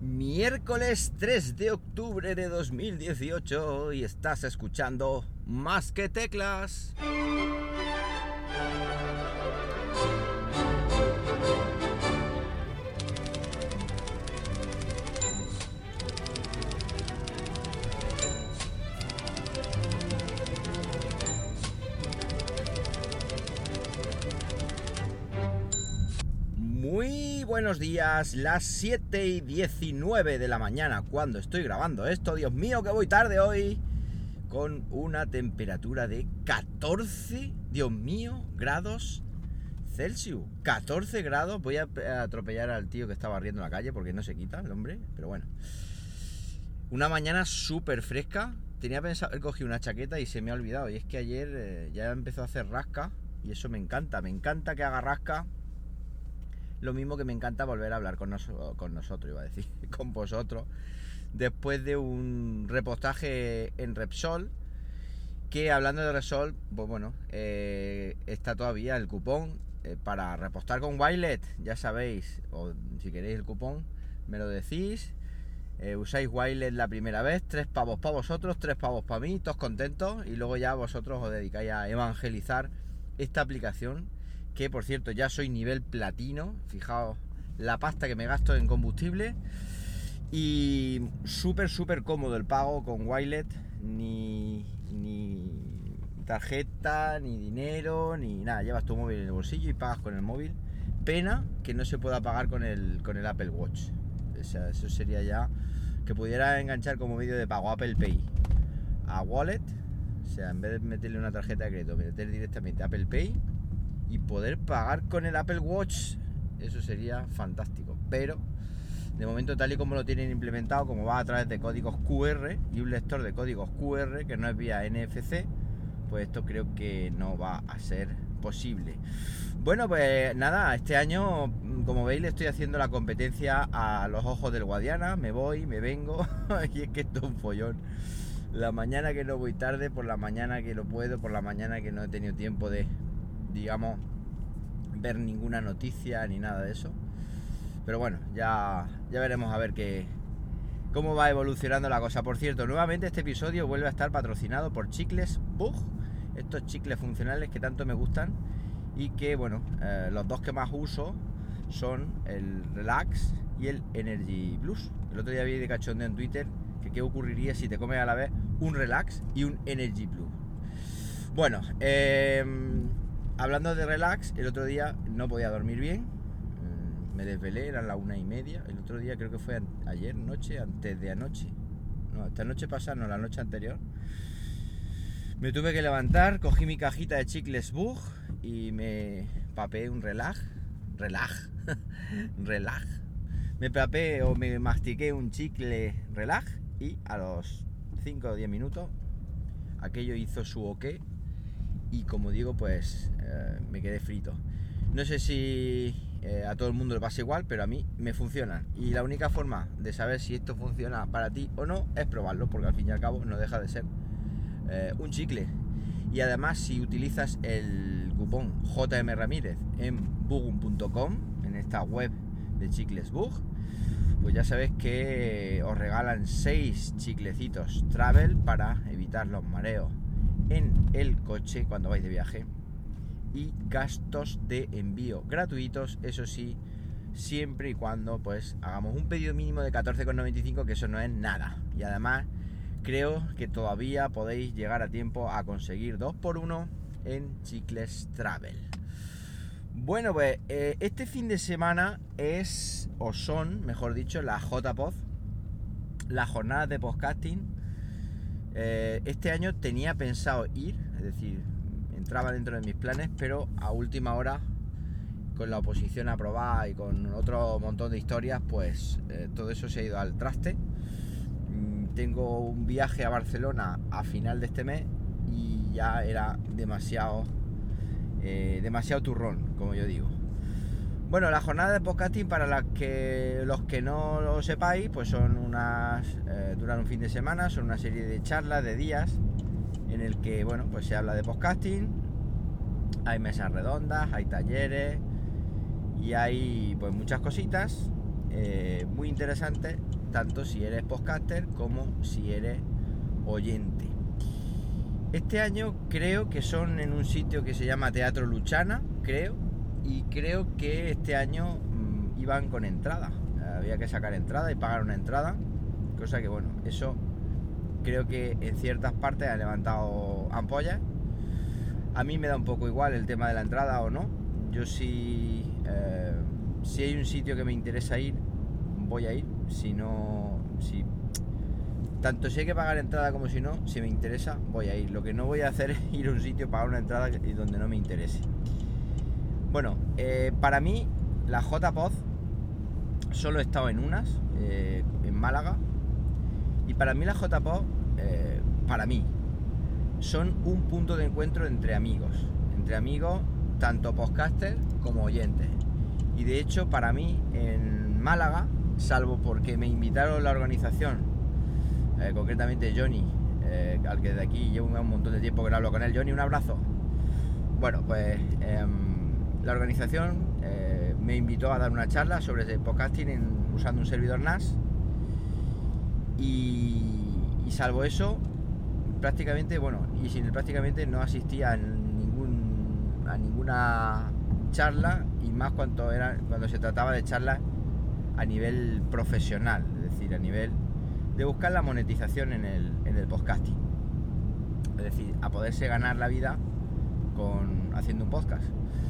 Miércoles 3 de octubre de 2018 y estás escuchando Más que Teclas. Muy buenos días, las 7:19 de la mañana cuando estoy grabando esto. Dios mío, que voy tarde hoy. Con una temperatura de 14, Dios mío, grados Celsius. 14 grados. Voy a atropellar al tío que está barriendo la calle porque no se quita el hombre, pero bueno. Una mañana súper fresca. Tenía pensado, cogí una chaqueta y se me ha olvidado. Y es que ayer ya empezó a hacer rasca y eso me encanta. Me encanta que haga rasca. Lo mismo que me encanta volver a hablar con nosotros, iba a decir, con vosotros, después de un repostaje en Repsol, que hablando de Repsol, pues bueno, está todavía el cupón para repostar con Wilet, ya sabéis, o si queréis el cupón, me lo decís, usáis Wilet la primera vez, 3 pavos para vosotros, 3 pavos para mí, todos contentos, y luego ya vosotros os dedicáis a evangelizar esta aplicación, que por cierto ya soy nivel platino, fijaos la pasta que me gasto en combustible, y súper cómodo el pago con Wilet, ni tarjeta, ni dinero, ni nada, llevas tu móvil en el bolsillo y pagas con el móvil. Pena que no se pueda pagar con el Apple Watch, o sea, eso sería ya que pudiera enganchar como medio de pago Apple Pay a Wallet, o sea, en vez de meterle una tarjeta de crédito, meter directamente Apple Pay y poder pagar con el Apple Watch. Eso sería fantástico, pero de momento, tal y como lo tienen implementado, como va a través de códigos QR y un lector de códigos QR que no es vía NFC, pues esto creo que no va a ser posible. Bueno, pues nada, este año, como veis, le estoy haciendo la competencia a los ojos del Guadiana. Me voy, me vengo y es que esto es un follón. La mañana que no voy tarde, por la mañana que no puedo, por la mañana que no he tenido tiempo de, digamos, ver ninguna noticia ni nada de eso. Pero bueno, ya veremos a ver cómo va evolucionando la cosa. Por cierto, nuevamente este episodio vuelve a estar patrocinado por Chicles Bug, estos chicles funcionales que tanto me gustan y que, bueno, los dos que más uso son el Relax y el Energy Plus. El otro día vi de cachondeo en Twitter que qué ocurriría si te comes a la vez un Relax y un Energy Plus. Bueno, hablando de relax, el otro día no podía dormir bien, me desvelé, eran las 1:30, el otro día creo que fue ayer noche, antes de anoche, no, esta noche pasada, no, la noche anterior, me tuve que levantar, cogí mi cajita de chicles Bug y me papé un relax, me papé o me mastiqué un chicle relax y a los 5 o 10 minutos aquello hizo su ok. Y como digo, pues me quedé frito. No sé si a todo el mundo le pasa igual, pero a mí me funciona. Y la única forma de saber si esto funciona para ti o no es probarlo, porque al fin y al cabo no deja de ser un chicle. Y además, si utilizas el cupón JM Ramírez en bugum.com, en esta web de chicles Bug, pues ya sabéis que os regalan 6 chiclecitos Travel para evitar los mareos en el coche cuando vais de viaje y gastos de envío gratuitos, eso sí, siempre y cuando pues hagamos un pedido mínimo de 14,95, que eso no es nada. Y además creo que todavía podéis llegar a tiempo a conseguir 2x1 en Chicles Travel. Bueno, pues este fin de semana son, mejor dicho, las JPod, las jornadas de podcasting. Este año tenía pensado ir, es decir, entraba dentro de mis planes, pero a última hora, con la oposición aprobada y con otro montón de historias, pues todo eso se ha ido al traste. Tengo un viaje a Barcelona a final de este mes y ya era demasiado turrón, como yo digo. Bueno, las jornadas de podcasting, para los que no lo sepáis, pues son duran un fin de semana, son una serie de charlas de días en el que, bueno, pues se habla de podcasting, hay mesas redondas, hay talleres y hay pues muchas cositas. muy interesantes, tanto si eres podcaster como si eres oyente. Este año creo que son en un sitio que se llama Teatro Luchana, y creo que este año iban con entrada. Había que sacar entrada y pagar una entrada, cosa que bueno, eso creo que en ciertas partes ha levantado ampollas. A mí me da un poco igual el tema de la entrada o no. Yo si hay un sitio que me interesa ir, voy a ir. Tanto si hay que pagar entrada como si no, si me interesa, voy a ir. Lo que no voy a hacer es ir a un sitio, pagar una entrada y donde no me interese. Bueno, para mí la JPod solo he estado en unas, en Málaga. Y para mí la JPod, para mí, son un punto de encuentro entre amigos, tanto podcasters como oyentes. Y de hecho, para mí, en Málaga, salvo porque me invitaron la organización, concretamente Johnny, al que de aquí llevo un montón de tiempo que no hablo con él. Johnny, un abrazo. Bueno, pues la organización me invitó a dar una charla sobre podcasting usando un servidor NAS, y salvo eso, prácticamente, y sin el prácticamente, no asistía a ninguna charla, y más cuando se trataba de charlas a nivel profesional, es decir, a nivel de buscar la monetización en el podcasting, es decir, a poderse ganar la vida haciendo un podcast.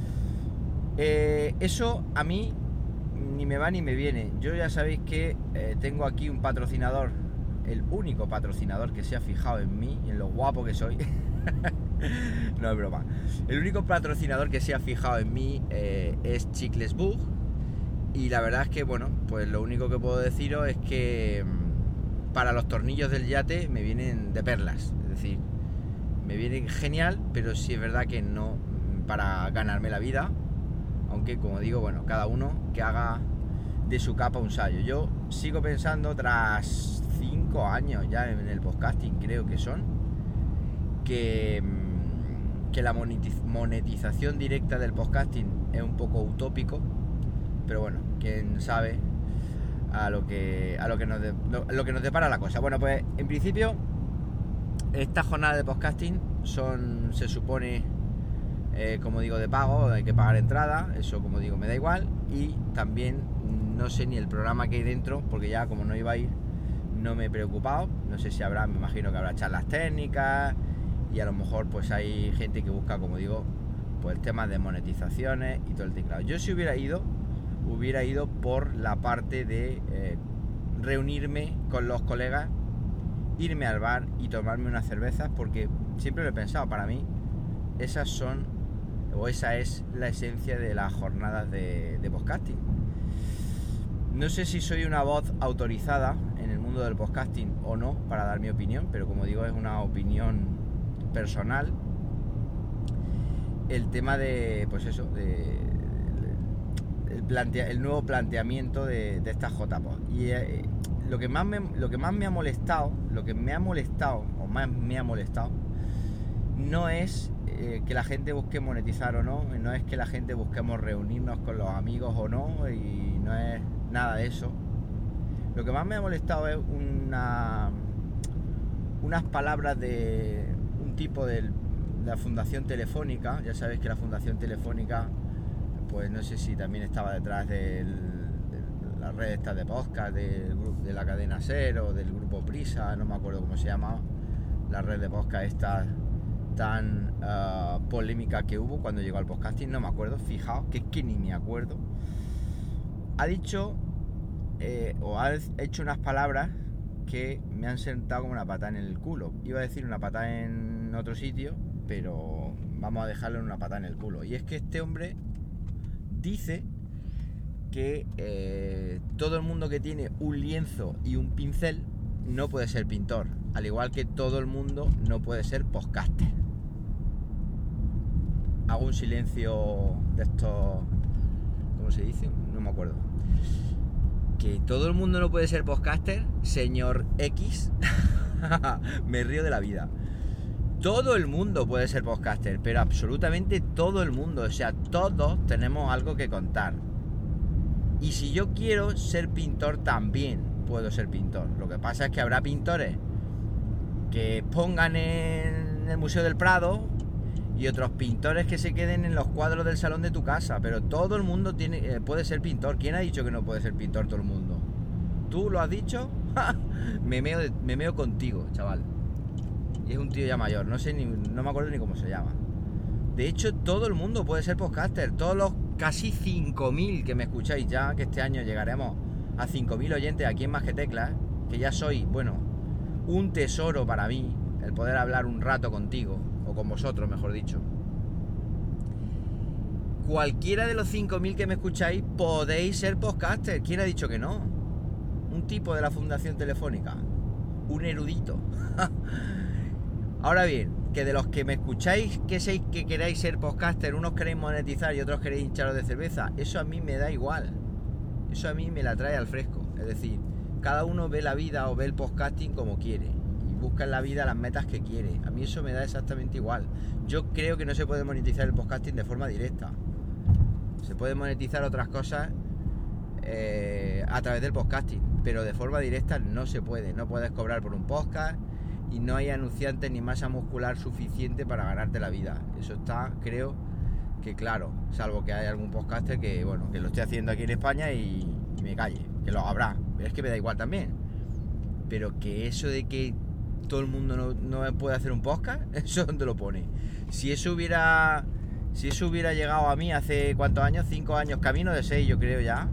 Eso a mí ni me va ni me viene. Yo ya sabéis que tengo aquí un patrocinador, el único patrocinador que se ha fijado en mí, en lo guapo que soy. No es broma. El único patrocinador que se ha fijado en mí es Chicles Bug. Y la verdad es que, pues lo único que puedo deciros es que para los tornillos del yate me vienen de perlas. Es decir, me vienen genial, pero sí es verdad que no para ganarme la vida. Aunque, como digo, cada uno que haga de su capa un sayo. Yo sigo pensando, tras 5 años ya en el podcasting, creo que son, que la monetización directa del podcasting es un poco utópico, pero bueno, quién sabe a lo que nos depara la cosa. Bueno, pues en principio estas jornadas de podcasting se supone, como digo, de pago, hay que pagar entrada, eso, como digo, me da igual. Y también no sé ni el programa que hay dentro, porque ya como no iba a ir, no me he preocupado. No sé si me imagino que habrá charlas técnicas, y a lo mejor pues hay gente que busca, como digo, pues temas de monetizaciones y todo el teclado. Yo, si hubiera ido por la parte de reunirme con los colegas, irme al bar y tomarme unas cervezas, porque siempre lo he pensado, para mí esa es la esencia de las jornadas de podcasting. No sé si soy una voz autorizada en el mundo del podcasting o no para dar mi opinión, pero como digo, es una opinión personal. El tema de, pues eso, el nuevo planteamiento de esta JPod. Y lo que más me ha molestado, no es que la gente busque monetizar o no, no es que la gente busquemos reunirnos con los amigos o no, y no es nada de eso. Lo que más me ha molestado es unas palabras de un tipo de la Fundación Telefónica. Ya sabéis que la Fundación Telefónica, pues no sé si también estaba detrás de la red esta de podcast de la cadena SER o del grupo Prisa, no me acuerdo cómo se llamaba, la red de podcast esta tan polémica que hubo cuando llegó al podcasting, no me acuerdo, fijaos que es que ni me acuerdo. Ha dicho o ha hecho unas palabras que me han sentado como una patada en el culo. Iba a decir una patada en otro sitio, pero vamos a dejarlo en una patada en el culo. Y es que este hombre dice que todo el mundo que tiene un lienzo y un pincel no puede ser pintor, al igual que todo el mundo no puede ser podcaster. Hago un silencio de estos, ¿cómo se dice? No me acuerdo. Que todo el mundo no puede ser podcaster, señor X. Me río de la vida. Todo el mundo puede ser podcaster, pero absolutamente todo el mundo. O sea, todos tenemos algo que contar. Y si yo quiero ser pintor, también puedo ser pintor. Lo que pasa es que habrá pintores que pongan en el Museo del Prado y otros pintores que se queden en los cuadros del salón de tu casa. Pero todo el mundo puede ser pintor. ¿Quién ha dicho que no puede ser pintor todo el mundo? ¿Tú lo has dicho? me meo contigo, chaval. Y es un tío ya mayor, no me acuerdo ni cómo se llama. De hecho, todo el mundo puede ser podcaster. Todos los casi 5.000 que me escucháis ya, que este año llegaremos a 5.000 oyentes aquí en Más que Teclas, que ya soy, bueno, un tesoro para mí, el poder hablar un rato contigo, o con vosotros, mejor dicho. Cualquiera de los 5.000 que me escucháis podéis ser podcaster. ¿Quién ha dicho que no? Un tipo de la Fundación Telefónica, un erudito. Ahora bien, que de los que me escucháis que queráis ser podcaster, unos queréis monetizar y otros queréis hincharos de cerveza, eso a mí me da igual. Eso a mí me la trae al fresco. Es decir, cada uno ve la vida o ve el podcasting como quiere y busca en la vida las metas que quiere. A mí eso me da exactamente igual. Yo creo que no se puede monetizar el podcasting de forma directa. Se puede monetizar otras cosas a través del podcasting, pero de forma directa no se puede. No puedes cobrar por un podcast y no hay anunciantes ni masa muscular suficiente para ganarte la vida. Eso está, creo que claro, salvo que haya algún podcaster que, bueno, que lo esté haciendo aquí en España y me calle, que lo habrá, pero es que me da igual también. Pero que eso de que todo el mundo no puede hacer un podcast, ¿eso dónde lo pone? Si eso hubiera llegado a mí hace ¿cuántos años? 5 años, camino de 6 yo creo ya,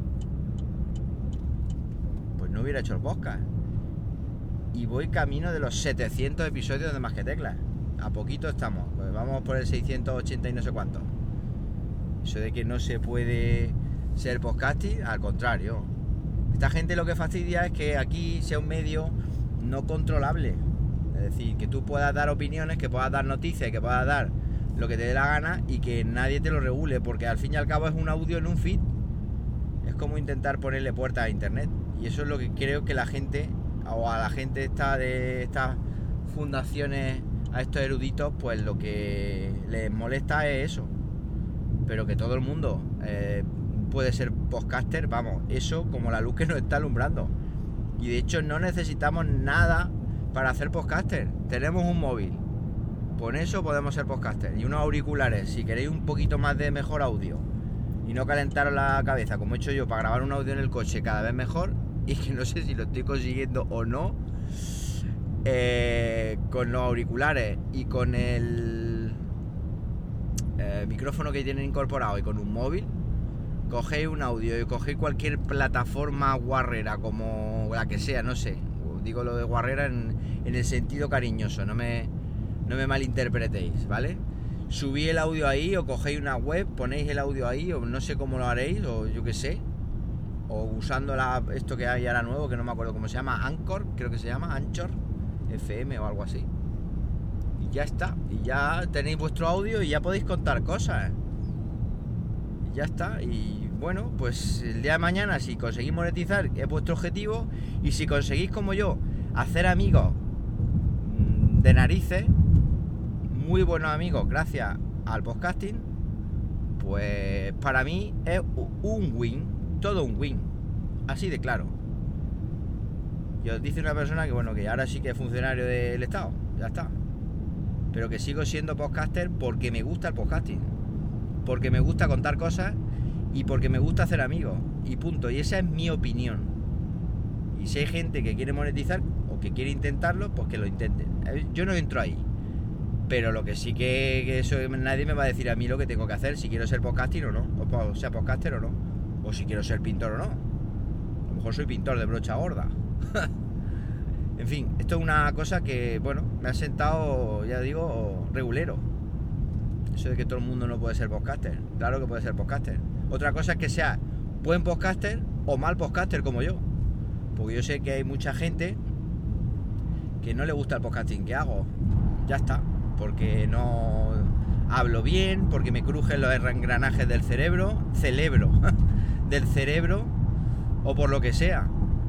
pues no hubiera hecho el podcast. Y voy camino de los 700 episodios de Más que Teclas. A poquito estamos, pues vamos por el 680 y no sé cuánto. Eso de que no se puede ser podcasting, al contrario. Esta gente lo que fastidia es que aquí sea un medio no controlable. Es decir, que tú puedas dar opiniones, que puedas dar noticias, que puedas dar lo que te dé la gana y que nadie te lo regule, porque al fin y al cabo es un audio en un feed. Es como intentar ponerle puertas a internet. Y eso es lo que creo que la gente, o a la gente de estas fundaciones, a estos eruditos, pues lo que les molesta es eso. Pero que todo el mundo puede ser podcaster, vamos, eso como la luz que nos está alumbrando. Y de hecho no necesitamos nada para hacer podcaster. Tenemos un móvil, con eso podemos ser podcaster. Y unos auriculares, si queréis un poquito más de mejor audio y no calentaros la cabeza como he hecho yo para grabar un audio en el coche cada vez mejor, y que no sé si lo estoy consiguiendo o no, con los auriculares y con el micrófono que tienen incorporado y con un móvil, cogéis un audio y cogéis cualquier plataforma guarrera, como la que sea, no sé, digo lo de guarrera en el sentido cariñoso, no me malinterpretéis, ¿vale? Subí el audio ahí, o cogéis una web, ponéis el audio ahí, o no sé cómo lo haréis, o yo qué sé, o usando esto que hay ahora nuevo, que no me acuerdo cómo se llama, Anchor, creo que se llama, Anchor FM o algo así. Y ya está, y ya tenéis vuestro audio y ya podéis contar cosas. Y ya está, y bueno, pues el día de mañana, si conseguís monetizar, es vuestro objetivo, y si conseguís, como yo, hacer amigos de narices, muy buenos amigos, gracias al podcasting, pues para mí es un win, todo un win, así de claro. Y os dice una persona que bueno, que ahora sí que es funcionario del Estado, ya está, pero que sigo siendo podcaster porque me gusta el podcasting, porque me gusta contar cosas y porque me gusta hacer amigos, y punto. Y esa es mi opinión. Y si hay gente que quiere monetizar o que quiere intentarlo, pues que lo intenten. Yo no entro ahí, pero lo que sí que eso, nadie me va a decir a mí lo que tengo que hacer, si quiero ser podcaster o no, o sea podcaster o no, o si quiero ser pintor o no. A lo mejor soy pintor de brocha gorda. En fin, esto es una cosa que, bueno, me ha sentado, ya digo, regulero. Eso de que todo el mundo no puede ser podcaster. Claro que puede ser podcaster. Otra cosa es que sea buen podcaster o mal podcaster como yo. Porque yo sé que hay mucha gente que no le gusta el podcasting que hago. Ya está. Porque no hablo bien, porque me crujen los engranajes del cerebro, del cerebro, o por lo que sea.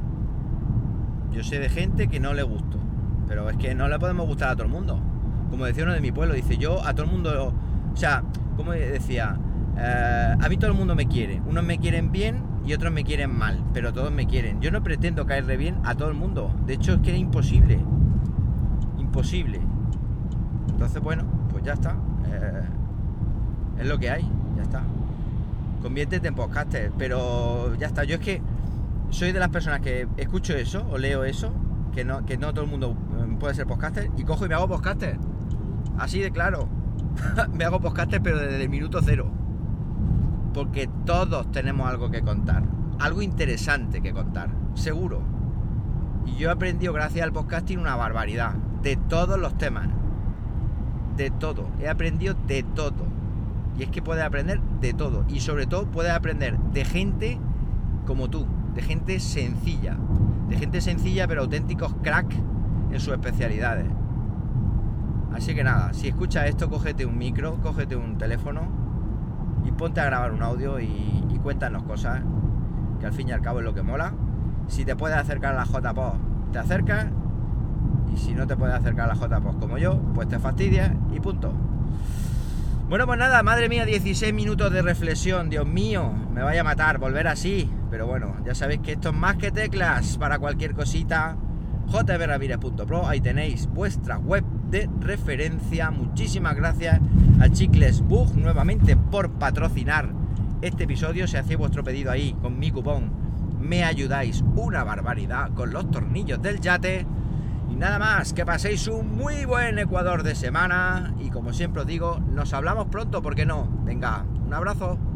Yo sé de gente que no le gusto, pero es que no le podemos gustar a todo el mundo. Como decía uno de mi pueblo, dice, yo a todo el mundo, o sea, como decía, a mí todo el mundo me quiere. Unos me quieren bien y otros me quieren mal, pero todos me quieren. Yo no pretendo caerle bien a todo el mundo. De hecho, es que es imposible. Imposible. Entonces, bueno, pues ya está. Es lo que hay, ya está. Conviértete en podcaster, pero ya está. Yo es que soy de las personas que escucho eso o leo eso, que no todo el mundo puede ser podcaster, y cojo y me hago podcaster. Así de claro. Me hago podcaster, pero desde el minuto cero. Porque todos tenemos algo que contar, algo interesante que contar, seguro. Y yo he aprendido gracias al podcasting una barbaridad, de todos los temas, de todo. He aprendido de todo. Y es que puedes aprender de todo. Y sobre todo puedes aprender de gente como tú, de gente sencilla pero auténticos cracks en sus especialidades. Así que nada, si escuchas esto, cógete un micro, cógete un teléfono y ponte a grabar un audio y cuéntanos cosas, que al fin y al cabo es lo que mola. Si te puedes acercar a la JPod, te acercas, y si no te puedes acercar a la JPod como yo, pues te fastidias y punto. Bueno, pues nada, madre mía, 16 minutos de reflexión, Dios mío, me vaya a matar volver así, pero bueno, ya sabéis que esto es más que teclas. Para cualquier cosita, jbramirez.pro, ahí tenéis vuestra web de referencia. Muchísimas gracias a Chicles Bug nuevamente por patrocinar este episodio. Si hacéis vuestro pedido ahí con mi cupón, me ayudáis una barbaridad con los tornillos del yate. Y nada más, que paséis un muy buen Ecuador de semana, y como siempre os digo, nos hablamos pronto, ¿por qué no? Venga, un abrazo.